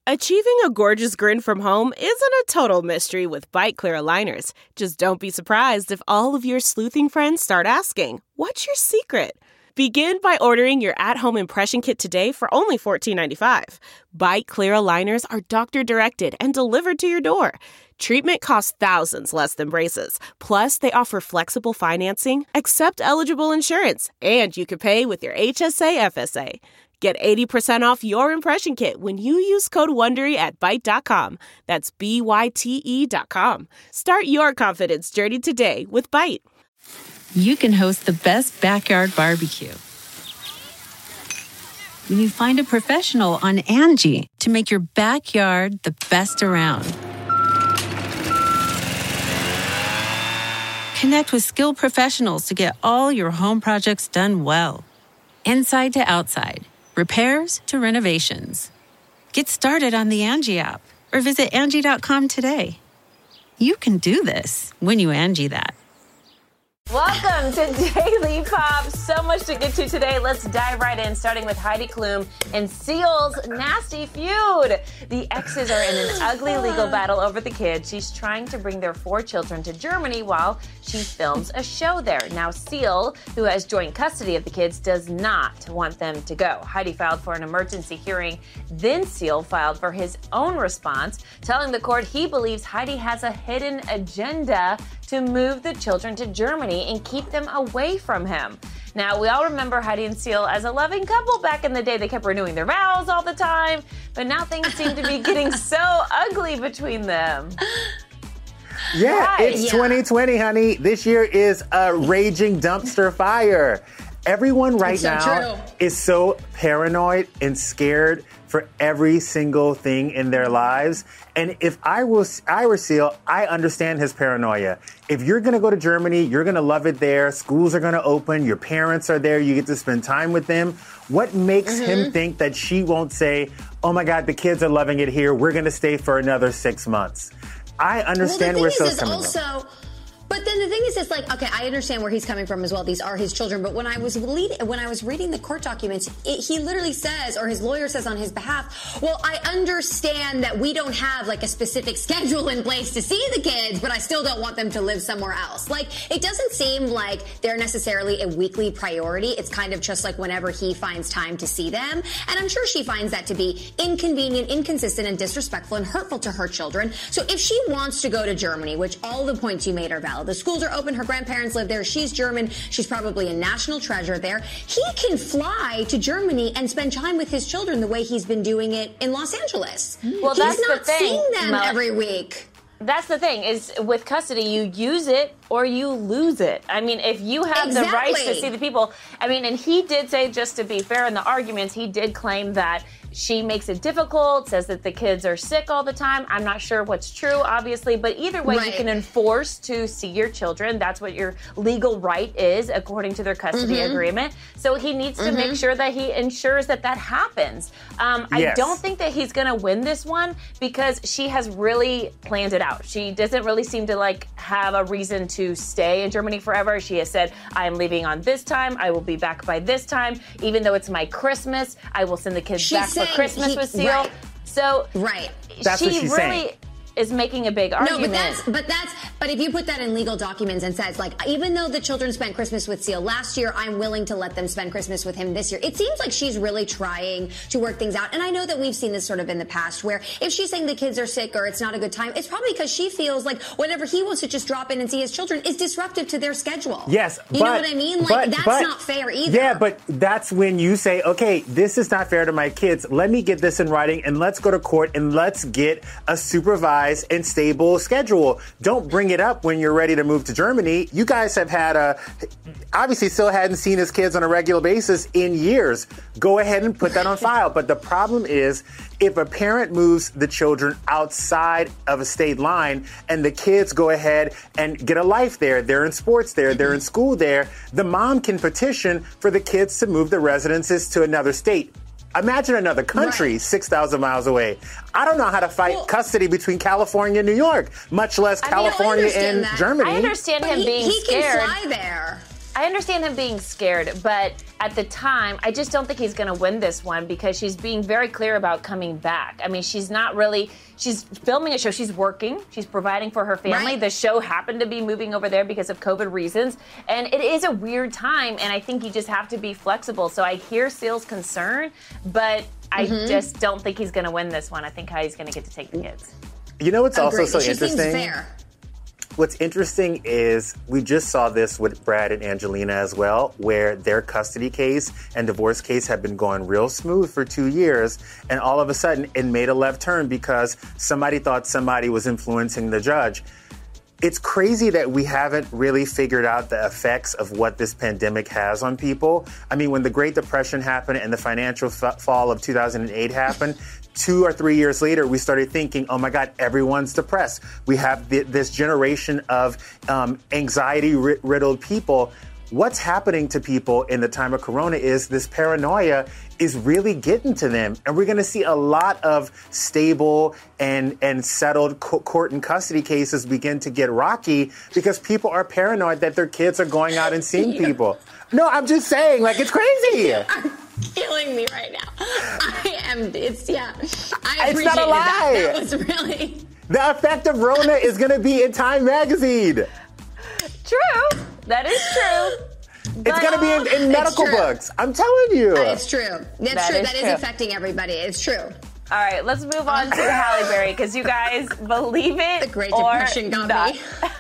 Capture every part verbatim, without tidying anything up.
Achieving a gorgeous grin from home isn't a total mystery with Byte Clear aligners. Just don't be surprised if all of your sleuthing friends start asking, "What's your secret?" Begin by ordering your at-home impression kit today for only fourteen ninety-five. Byte Clear aligners are doctor-directed and delivered to your door. Treatment costs thousands less than braces. Plus, they offer flexible financing, accept eligible insurance, and you can pay with your H S A F S A. Get eighty percent off your impression kit when you use code WONDERY at byte dot com. That's B Y T E dot com. Start your confidence journey today with Byte. You can host the best backyard barbecue when you find a professional on Angie to make your backyard the best around. Connect with skilled professionals to get all your home projects done well. Inside to outside. Repairs to renovations. Get started on the Angie app or visit Angie dot com today. You can do this when you Angie that. Welcome to Daily Pop. So much to get to today. Let's dive right in, starting with Heidi Klum and Seal's nasty feud. The exes are in an ugly legal battle over the kids. She's trying to bring their four children to Germany while she films a show there. Now, Seal, who has joint custody of the kids, does not want them to go. Heidi filed for an emergency hearing. Then Seal filed for his own response, telling the court he believes Heidi has a hidden agenda to move the children to Germany and keep them away from him. Now, we all remember Heidi and Seal as a loving couple back in the day. They kept renewing their vows all the time, but now things seem to be getting so ugly between them. Yeah, right. it's yeah. twenty twenty, honey. This year is a raging dumpster fire. Everyone right so now true. is so paranoid and scared for every single thing in their lives. And if I was I were Seal, I understand his paranoia. If you're going to go to Germany, you're going to love it there. Schools are going to open. Your parents are there. You get to spend time with them. What makes mm-hmm. him think that she won't say, oh, my God, the kids are loving it here. We're going to stay for another six months. I understand well, where is, Seal's is coming also, from. But then the thing is, it's like, okay, I understand where he's coming from as well. These are his children. But when I was lead, when I was reading the court documents, it, he literally says, or his lawyer says on his behalf, well, I understand that we don't have like a specific schedule in place to see the kids, but I still don't want them to live somewhere else. Like, it doesn't seem like they're necessarily a weekly priority. It's kind of just like whenever he finds time to see them. And I'm sure she finds that to be inconvenient, inconsistent, and disrespectful and hurtful to her children. So if she wants to go to Germany, which all the points you made are valid, the schools are open. Her grandparents live there. She's German. She's probably a national treasure there. He can fly to Germany and spend time with his children the way he's been doing it in Los Angeles. Well, he's that's not the thing, seeing them Mel- every week. That's the thing, is with custody, you use it or you lose it. I mean, if you have exactly. the rights to see the people, I mean, and he did say, just to be fair in the arguments, he did claim that she makes it difficult, says that the kids are sick all the time. I'm not sure what's true, obviously, but either way, right. you can enforce to see your children. That's what your legal right is, according to their custody mm-hmm. agreement. So he needs to mm-hmm. make sure that he ensures that that happens. Um, yes. I don't think that he's going to win this one because she has really planned it out. She doesn't really seem to like have a reason to stay in Germany forever. She has said, I am leaving on this time. I will be back by this time. Even though it's my Christmas, I will send the kids She's back for Christmas he, with Seal. Right. So right. That's she what she's really saying. is making a big argument. No, but that's but that's but if you put that in legal documents and says, like, even though the children spent Christmas with Seal last year, I'm willing to let them spend Christmas with him this year. It seems like she's really trying to work things out. And I know that we've seen this sort of in the past where if she's saying the kids are sick or it's not a good time, it's probably because she feels like whenever he wants to just drop in and see his children is disruptive to their schedule. Yes. You but, know what I mean? Like, but, that's but, not fair either. Yeah, but that's when you say, okay, this is not fair to my kids. Let me get this in writing and let's go to court and let's get a supervised and stable schedule. Don't bring it up when you're ready to move to Germany. You guys have had a, obviously still hadn't seen his kids on a regular basis in years. Go ahead and put that on file. But the problem is if a parent moves the children outside of a state line and the kids go ahead and get a life there, they're in sports there, they're in school there, the mom can petition for the kids to move the residences to another state. Imagine another country right. six thousand miles away. I don't know how to fight well, custody between California and New York, much less California I mean, and that. Germany. I understand but him he, being he scared. He can fly there. I I understand him being scared, but at the time, I just don't think he's going to win this one because she's being very clear about coming back. I mean, she's not really, she's filming a show. She's working. She's providing for her family. Right. The show happened to be moving over there because of COVID reasons. And it is a weird time, and I think you just have to be flexible. So I hear Seal's concern, but I mm-hmm. just don't think he's going to win this one. I think Heidi's going to get to take the kids. You know what's also so she interesting? Seems fair. What's interesting is we just saw this with Brad and Angelina as well, where their custody case and divorce case had been going real smooth for two years. And all of a sudden it made a left turn because somebody thought somebody was influencing the judge. It's crazy that we haven't really figured out the effects of what this pandemic has on people. I mean, when the Great Depression happened and the financial f- fall of two thousand eight happened, two or three years later, we started thinking, oh my God, everyone's depressed. We have th- this generation of um, anxiety-riddled people. What's happening to people in the time of Corona is this paranoia is really getting to them. And we're going to see a lot of stable and, and settled co- court and custody cases begin to get rocky because people are paranoid that their kids are going out and seeing people. No, I'm just saying, like, it's crazy. Killing me right now. I am, it's, yeah. I it's not a lie. That. that was really. The effect of Rona is going to be in Time Magazine. True. That is true. It's going to be in, in medical books. I'm telling you. It's true. That's that true. Is that true. is affecting everybody. It's true. All right, let's move on to Halle Berry because you guys believe it the Great or Depression got not. me.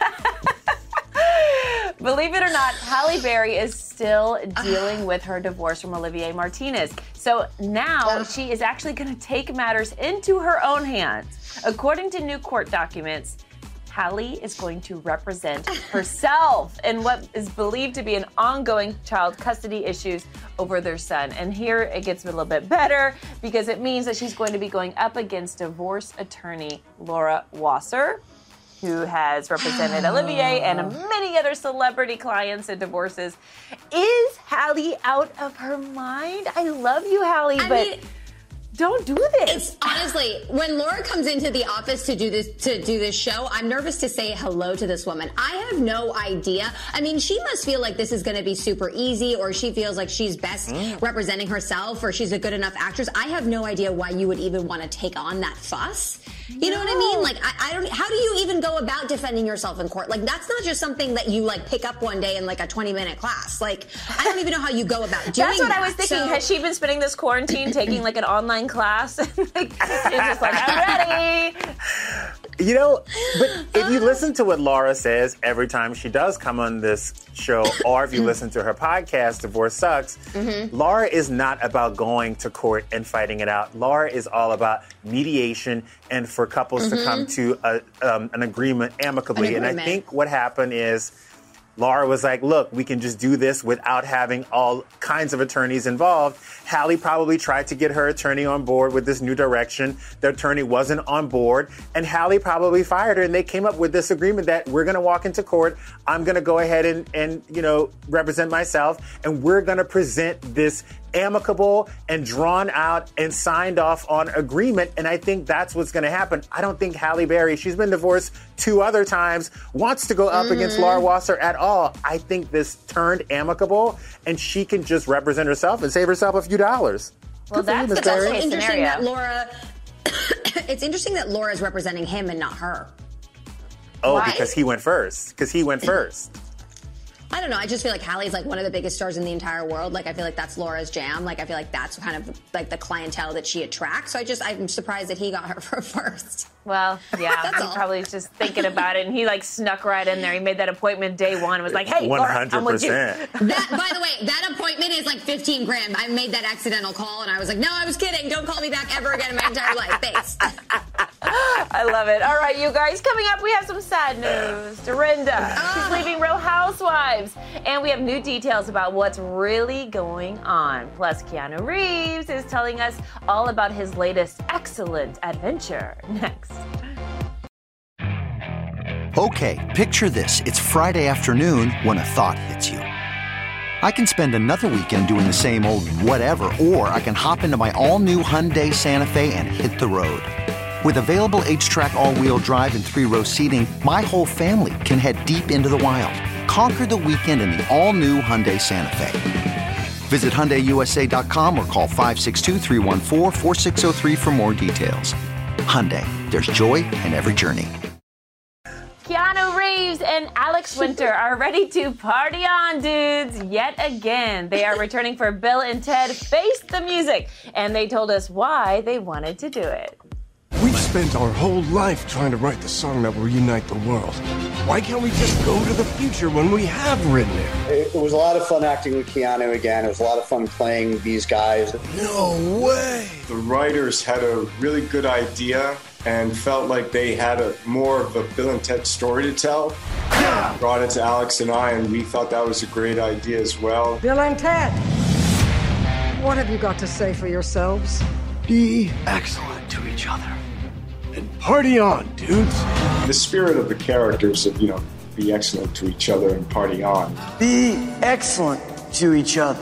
Believe it or not, Halle Berry is still dealing with her divorce from Olivier Martinez. So now she is actually going to take matters into her own hands. According to new court documents, Halle is going to represent herself in what is believed to be an ongoing child custody issues over their son. And here it gets a little bit better because it means that she's going to be going up against divorce attorney Laura Wasser, who has represented Olivier and many other celebrity clients in divorces. Is Halle out of her mind? I love you, Halle, I but... mean, don't do this. It's honestly, when Laura comes into the office to do this to do this show, I'm nervous to say hello to this woman. I have no idea. I mean, she must feel like this is going to be super easy, or she feels like she's best mm. representing herself, or she's a good enough actress. I have no idea why you would even want to take on that fuss. You no. know what I mean? Like, I, I don't. How do you even go about defending yourself in court? Like, that's not just something that you like pick up one day in like a twenty minute class. Like, I don't even know how you go about doing that. That's what that. I was thinking. So, Has she been spending this quarantine taking like an online class? Like, she's just like, I'm ready. You know, but if you listen to what Laura says every time she does come on this show, or if you listen to her podcast, Divorce Sucks, mm-hmm. Laura is not about going to court and fighting it out. Laura is all about mediation and for couples mm-hmm. to come to a, um, an agreement amicably. An agreement. And I think what happened is Laura was like, look, we can just do this without having all kinds of attorneys involved. Halle probably tried to get her attorney on board with this new direction. The attorney wasn't on board, and Halle probably fired her, and they came up with this agreement that we're going to walk into court. I'm going to go ahead and, and, you know, represent myself, and we're going to present this amicable and drawn out and signed off on agreement. And I think that's what's going to happen. I don't think Halle Berry, she's been divorced two other times, wants to go up mm-hmm. against Laura Wasser at all. I think this turned amicable and she can just represent herself and save herself a few dollars. Well, that's you, the best case interesting scenario. That Laura, it's interesting that Laura is representing him and not her. Oh, Why? because he went first. Because he went first. I don't know. I just feel like Halle's like one of the biggest stars in the entire world. Like, I feel like that's Laura's jam. Like, I feel like that's kind of like the clientele that she attracts. So I just, I'm surprised that he got her for first. Well, yeah, he all. probably was just thinking about it, and he like snuck right in there. He made that appointment day one and was like, hey, one hundred percent. Laura, I'm with you. That, by the way, that appointment is like fifteen grand. I made that accidental call, and I was like, no, I was kidding. Don't call me back ever again in my entire life. Thanks. I love it. All right, you guys, coming up, we have some sad news. Dorinda, she's leaving Real Housewives, and we have new details about what's really going on. Plus, Keanu Reeves is telling us all about his latest excellent adventure. Next. Okay, picture this. It's Friday afternoon when a thought hits you. I can spend another weekend doing the same old whatever, or I can hop into my all-new Hyundai Santa Fe and hit the road. With available H-Track all-wheel drive and three-row seating, my whole family can head deep into the wild. Conquer the weekend in the all-new Hyundai Santa Fe. Visit Hyundai U S A dot com or call five six two, three one four, four six zero three for more details. Hyundai, there's joy in every journey. Keanu Reeves and Alex Winter are ready to party on, dudes, yet again. They are returning for Bill and Ted Face the Music, and they told us why they wanted to do it. We've spent our whole life trying to write the song that will unite the world. Why can't we just go to the future when we have written it? It, it was a lot of fun acting with Keanu again. It was a lot of fun playing these guys. No way! The writers had a really good idea and felt like they had a more of a Bill and Ted story to tell. Yeah. Brought it to Alex and I, and we thought that was a great idea as well. Bill and Ted, what have you got to say for yourselves? Be excellent to each other. And party on, dudes. The spirit of the characters of, you know, be excellent to each other and party on. Be excellent to each other.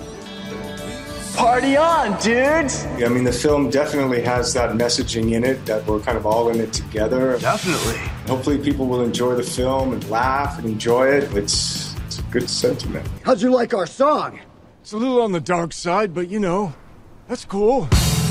Party on, dudes! I mean, the film definitely has that messaging in it, that we're kind of all in it together. Definitely. Hopefully people will enjoy the film and laugh and enjoy it. It's, it's a good sentiment. How'd you like our song? It's a little on the dark side, but you know, that's cool.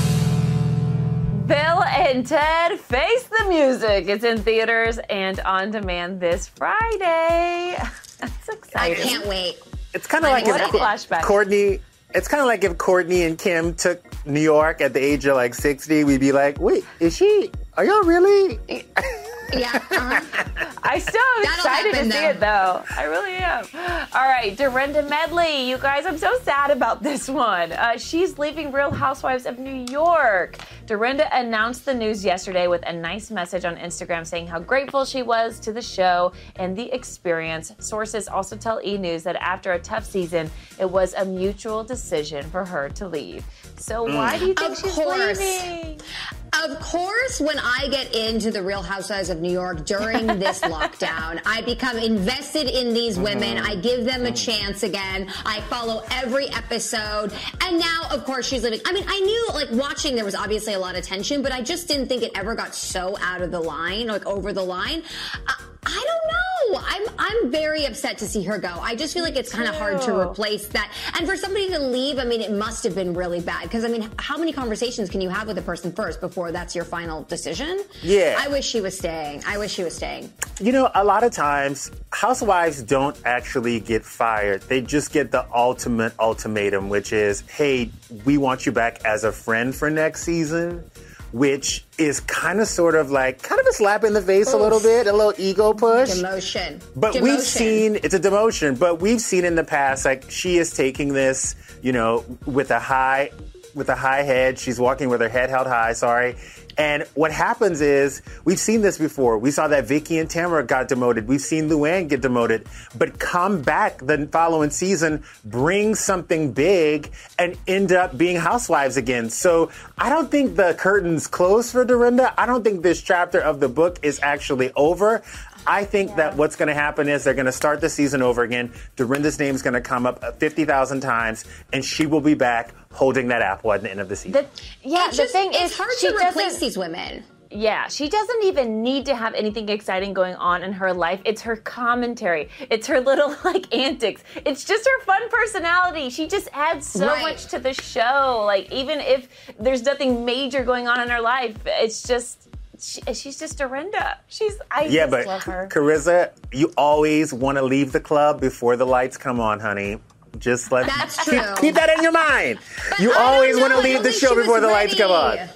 Bill and Ted Face the Music. It's in theaters and on demand this Friday. That's exciting. I can't wait. It's kind of like what if a flashback. Courtney. It's kind of like if Courtney and Kim took New York at the age of like sixty. We'd be like, wait, is she? Are y'all really? Yeah. Uh-huh. I still am That'll excited happen, to see though. it, though. I really am. All right, Dorinda Medley. You guys, I'm so sad about this one. Uh, she's leaving Real Housewives of New York. Dorinda announced the news yesterday with a nice message on Instagram saying how grateful she was to the show and the experience. Sources also tell E! News that after a tough season, it was a mutual decision for her to leave. So why do you think Of she's course. leaving? Of course, when I get into the Real Housewives of New York during this lockdown, I become invested in these women. I give them a chance again. I follow every episode. And now, of course, she's leaving. I mean, I knew, like, watching, there was obviously a lot of tension, but I just didn't think it ever got so out of the line, like, over the line. I, I don't know. I'm I'm very upset to see her go. I just feel like it's kind of hard to replace that. And for somebody to leave, I mean, it must have been really bad. Because, I mean, how many conversations can you have with a person first before that's your final decision? Yeah. I wish she was staying. I wish she was staying. You know, a lot of times, housewives don't actually get fired. They just get the ultimate ultimatum, which is, hey, we want you back as a friend for next season. Which is kind of sort of like, kind of a slap in the face Oof. a little bit, a little ego push. Demotion. But demotion. we've seen, it's a demotion, but we've seen in the past, like, she is taking this, you know, with a high, with a high head. She's walking with her head held high, sorry. And what happens is, we've seen this before. We saw that Vicky and Tamara got demoted. We've seen Luann get demoted. But come back the following season, bring something big, and end up being housewives again. So I don't think the curtain's closed for Dorinda. I don't think this chapter of the book is actually over. I think yeah. that what's going to happen is they're going to start the season over again. Dorinda's name's going to come up fifty thousand times, and she will be back holding that apple at the end of the season. The, yeah, it's the just, thing it's is, hard she to replace these women. Yeah, she doesn't even need to have anything exciting going on in her life. It's her commentary. It's her little, like, antics. It's just her fun personality. She just adds so right. much to the show. Like, even if there's nothing major going on in her life, it's just... She, she's just Dorinda. She's I yeah, just but love her. Carissa, you always want to leave the club before the lights come on, honey. Just let That's keep, true. keep that in your mind. But you I always don't want to know. I leave don't the think show she was before the lights come on. ready.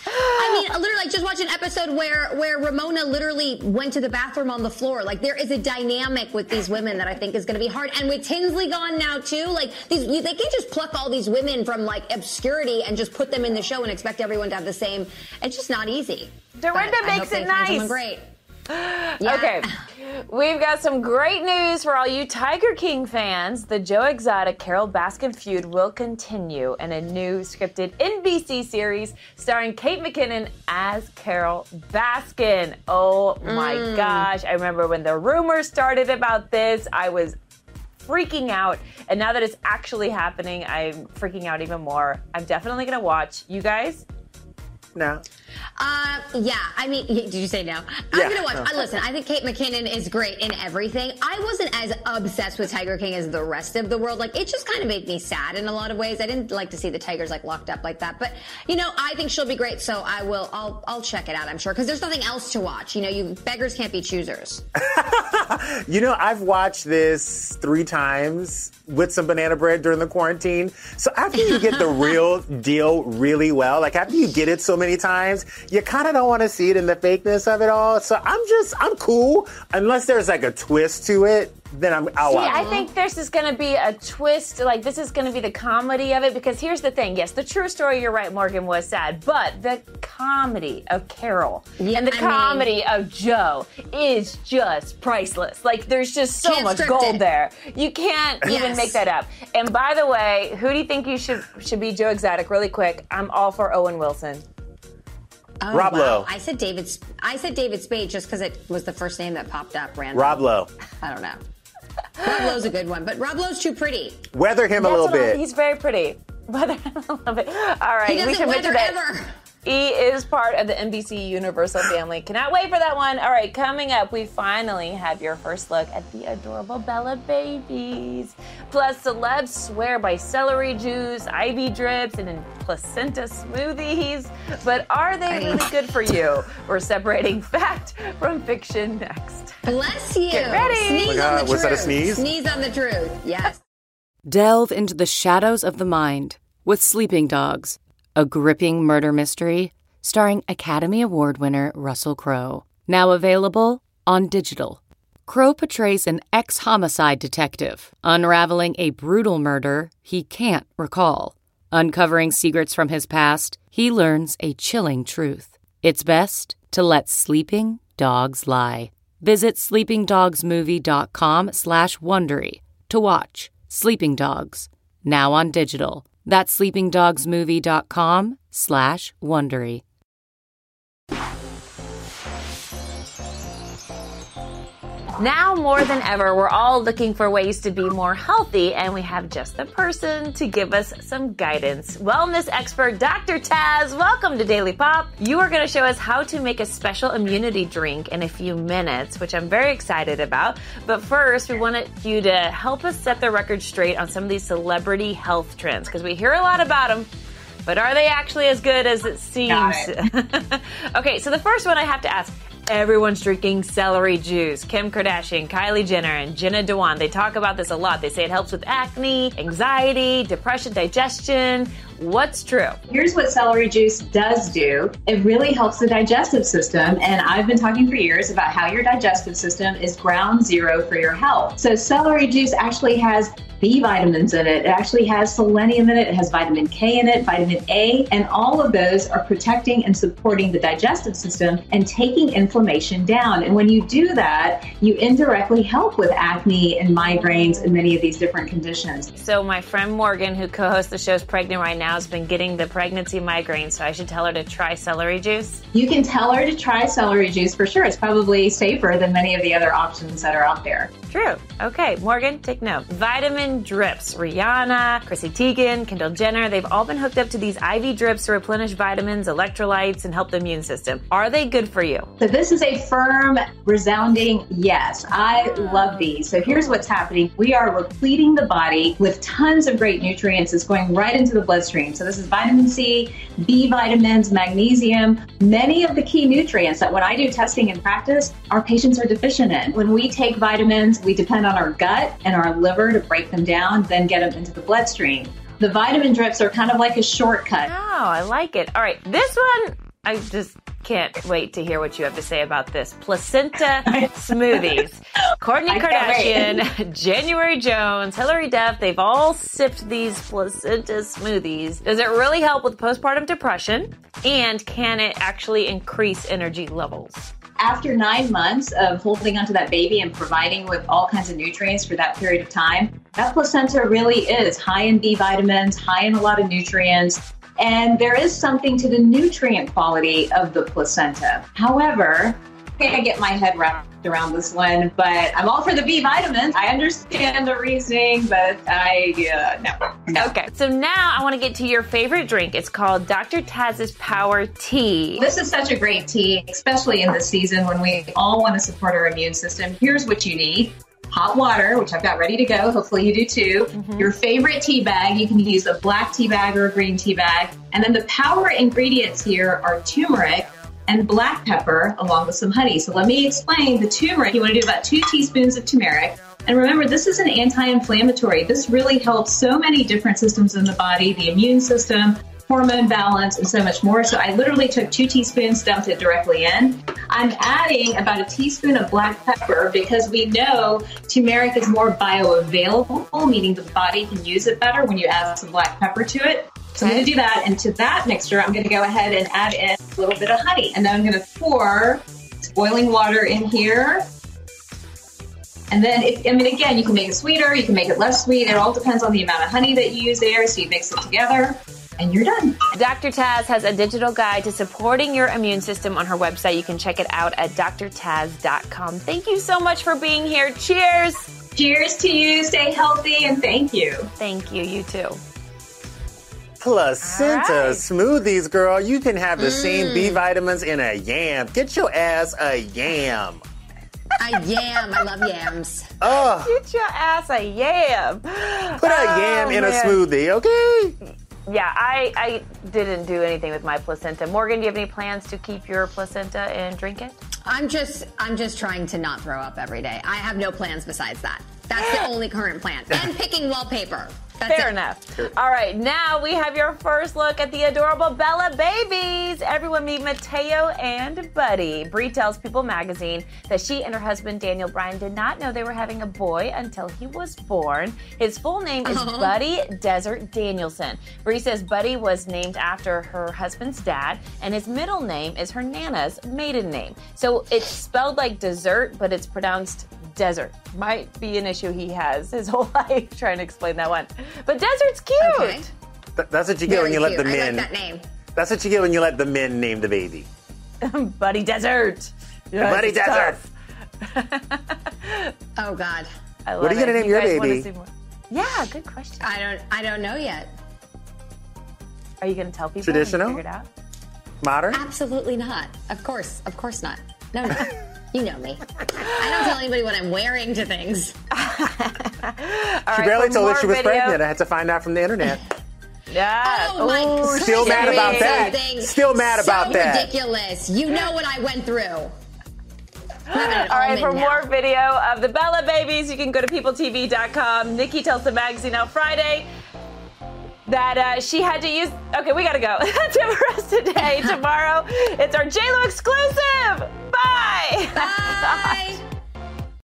I mean, literally, like, just watch an episode where where Ramona literally went to the bathroom on the floor. Like, there is a dynamic with these women that I think is going to be hard. And with Tinsley gone now, too, like, these you, they can't just pluck all these women from, like, obscurity and just put them in the show and expect everyone to have the same. It's just not easy. Dorinda But makes it nice. Great. Yeah. Okay, we've got some great news for all you Tiger King fans. The Joe Exotic Carol Baskin feud will continue in a new scripted N B C series starring Kate McKinnon as Carol Baskin. Oh my mm. gosh, I remember when the rumors started about this, I was freaking out. And now that it's actually happening, I'm freaking out even more. I'm definitely going to watch. You guys? No. Uh, yeah, I mean, did you say no? I'm Yeah. going to watch. Uh, listen, I think Kate McKinnon is great in everything. I wasn't as obsessed with Tiger King as the rest of the world. Like, it just kind of made me sad in a lot of ways. I didn't like to see the Tigers, like, locked up like that. But, you know, I think she'll be great, so I will, I'll, I'll check it out, I'm sure, because there's nothing else to watch. You know, you beggars can't be choosers. You know, I've watched this three times with some banana bread during the quarantine. So after you get the real deal really well, like after you get it so many times, you kind of don't want to see it in the fakeness of it all. So I'm just, I'm cool. Unless there's like a twist to it, then I'm out. See, I think this is going to be a twist. Like, this is going to be the comedy of it. Because here's the thing. Yes, the true story, you're right, Morgan, was sad. But the comedy of Carol Yeah, and the I comedy mean- of Joe is just priceless. Like, there's just so Can't much script gold it. there. You can't even Yes. make that up. And by the way, who do you think you should should be Joe Exotic? Really quick. I'm all for Owen Wilson. Oh, Rob wow. Lowe. I said David. Sp- I said David Spade just because it was the first name that popped up. Random. Rob Lowe. I don't know. Rob Lowe's a good one, but Rob Lowe's too pretty. Weather him a That's little what I- bit. He's very pretty. Weather him a little bit. All right. He we doesn't should mention weather that. ever. He is part of the N B C Universal family. Cannot wait for that one. All right, coming up, we finally have your first look at the adorable Bella babies. Plus, celebs swear by celery juice, I V drips, and in placenta smoothies. But are they really good for you? We're separating fact from fiction next. Bless you. Get ready. Sneeze Oh my God, on the was that a truth. sneeze? Sneeze on the truth. Yes. Delve into the shadows of the mind with Sleeping Dogs, a gripping murder mystery starring Academy Award winner Russell Crowe. Now available on digital. Crowe portrays an ex-homicide detective unraveling a brutal murder he can't recall. Uncovering secrets from his past, he learns a chilling truth. It's best to let sleeping dogs lie. Visit sleepingdogsmovie.com slash Wondery to watch Sleeping Dogs, now on digital. That's sleepingdogsmovie.com slash Wondery. Now more than ever, we're all looking for ways to be more healthy, and we have just the person to give us some guidance. Wellness expert Doctor Taz, welcome to Daily Pop. You are going to show us how to make a special immunity drink in a few minutes, which I'm very excited about. But first, we wanted you to help us set the record straight on some of these celebrity health trends, because we hear a lot about them. But are they actually as good as it seems? It. Okay, so the first one I have to ask. Everyone's drinking celery juice. Kim Kardashian, Kylie Jenner, and Jenna Dewan, they talk about this a lot. They say it helps with acne, anxiety, depression, digestion. What's true? Here's what celery juice does do. It really helps the digestive system. And I've been talking for years about how your digestive system is ground zero for your health. So celery juice actually has B vitamins in it. It actually has selenium in it. It has vitamin K in it, vitamin A, and all of those are protecting and supporting the digestive system and taking inflammation down. And when you do that, you indirectly help with acne and migraines and many of these different conditions. So my friend Morgan, who co-hosts the show's Pregnant Right Now, has been getting the pregnancy migraine, so I should tell her to try celery juice? You can tell her to try celery juice for sure. It's probably safer than many of the other options that are out there. True. Okay, Morgan, take note. Vitamin drips. Rihanna, Chrissy Teigen, Kendall Jenner, they've all been hooked up to these I V drips to replenish vitamins, electrolytes, and help the immune system. Are they good for you? So this is a firm, resounding yes. I love these. So here's what's happening. We are repleting the body with tons of great nutrients. It's going right into the bloodstream. So this is vitamin C, B vitamins, magnesium, many of the key nutrients that when I do testing in practice, our patients are deficient in. When we take vitamins, we depend on our gut and our liver to break them down, then get them into the bloodstream. The vitamin drips are kind of like a shortcut. Oh, I like it. All right, this one, I just can't wait to hear what you have to say about this. Placenta smoothies. Kourtney Kardashian, January Jones, Hilary Duff, they've all sipped these placenta smoothies. Does it really help with postpartum depression? And can it actually increase energy levels? After nine months of holding onto that baby and providing with all kinds of nutrients for that period of time, that placenta really is high in B vitamins, high in a lot of nutrients. And there is something to the nutrient quality of the placenta. However, can't get my head wrapped around this one, but I'm all for the B vitamins. I understand the reasoning, but I, uh, no. no. Okay, so now I want to get to your favorite drink. It's called Doctor Taz's Power Tea. This is such a great tea, especially in this season when we all want to support our immune system. Here's what you need. Hot water, which I've got ready to go. Hopefully you do too. Mm-hmm. Your favorite tea bag. You can use a black tea bag or a green tea bag. And then the power ingredients here are turmeric and black pepper along with some honey. So let me explain the turmeric. You want to do about two teaspoons of turmeric. And remember, this is an anti-inflammatory. This really helps so many different systems in the body, the immune system, hormone balance, and so much more. So I literally took two teaspoons, dumped it directly in. I'm adding about a teaspoon of black pepper because we know turmeric is more bioavailable, meaning the body can use it better when you add some black pepper to it. So I'm going to do that. And to that mixture, I'm going to go ahead and add in a little bit of honey. And then I'm going to pour boiling water in here. And then, if, I mean, again, you can make it sweeter, you can make it less sweet. It all depends on the amount of honey that you use there. So you mix it together. And you're done. Doctor Taz has a digital guide to supporting your immune system on her website. You can check it out at D R Taz dot com. Thank you so much for being here. Cheers. Cheers to you. Stay healthy and thank you. Thank you. You too. Placenta right. smoothies, girl. You can have the Mm. same B vitamins in a yam. Get your ass a yam. A yam. I love yams. Oh, Get your ass a yam. put a Oh, yam in man. a smoothie, okay? Yeah, I, I didn't do anything with my placenta. Morgan, do you have any plans to keep your placenta and drink it? I'm just, I'm just trying to not throw up every day. I have no plans besides that. That's the only current plan. And picking wallpaper. That's Fair it. enough. All right, now we have your first look at the adorable Bella babies. Everyone meet Mateo and Buddy. Bree tells People magazine that she and her husband, Daniel Bryan, did not know they were having a boy until he was born. His full name is Uh-huh. Buddy Desert Danielson. Bree says Buddy was named after her husband's dad, and his middle name is her Nana's maiden name. So it's spelled like dessert, but it's pronounced desert. Might be an issue he has his whole life trying to explain that one. But desert's cute. Okay. Th- that's what you get Very when you let cute. the I men. like that name. That's what you get when you let the men name the baby. Buddy Desert. Yes, Buddy it's Desert. tough. Oh God. I love What are you it. gonna name your guys wanna baby? see more? Yeah, good question. I don't, I don't know yet. Are you going to tell people? Traditional? Figure it out? Modern? Absolutely not. Of course, of course not. No, no. You know me. I don't tell anybody what I'm wearing to things. All She right, barely for told us more she was video- pregnant. I had to find out from the internet. Yeah. Oh my Ooh, goodness. Still mad about that. Something Still mad about so that. ridiculous. You know what I went through. All right, for more video of the Bella babies, you can go to people T V dot com. Nikki tells the magazine on Friday that uh, she had to use... Okay, we got to go. That's it for us today. Tomorrow, it's our J Lo exclusive. Bye. Bye.